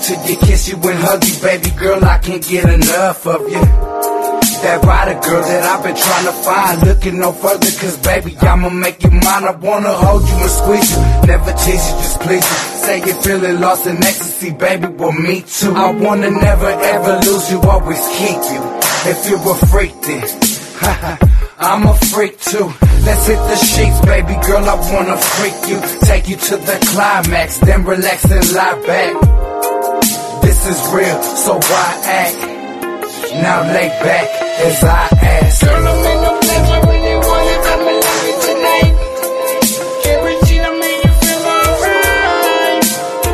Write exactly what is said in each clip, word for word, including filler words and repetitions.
till you, kiss you and hug you. Baby girl, I can't get enough of you. That rider girl that I've been trying to find, looking no further, cause baby, I'ma make you mine. I wanna hold you and squeeze you, never tease you, just please you. Say you're feeling lost in ecstasy, baby, well me too. I wanna never ever lose you, always keep you. If you're a freak then, I'm a freak too. Let's hit the sheets, baby girl, I wanna freak you. Take you to the climax, then relax and lie back. This is real, so why act? Now lay back as I ask. Girl, I'm in no place I really wanna come and love you tonight. Guaranteed I made you feel alright.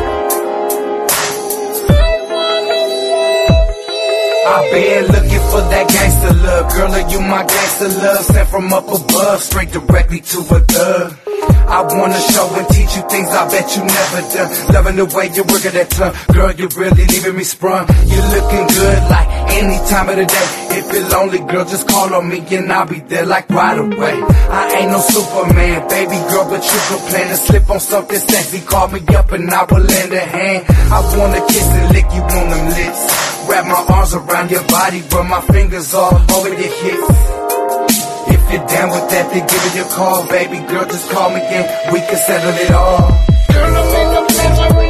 I've been looking for that gangster love. Girl, are you my gangster love? Sent from up above, straight directly to a thug. I wanna show and teach you things I bet you never done. Loving the way you work at that tongue. Girl, you're really leaving me sprung. You're looking good like any time of the day. If you're lonely, girl, just call on me and I'll be there like right away. I ain't no Superman, baby girl, but you could plan to slip on something sexy. Call me up and I will lend a hand. I wanna kiss and lick you on them lips. Wrap my arms around your body, run my fingers all over your hips. If you're down with that, then give it a call. Baby girl, just call me and we can settle it all. Girl, I'm in no place I really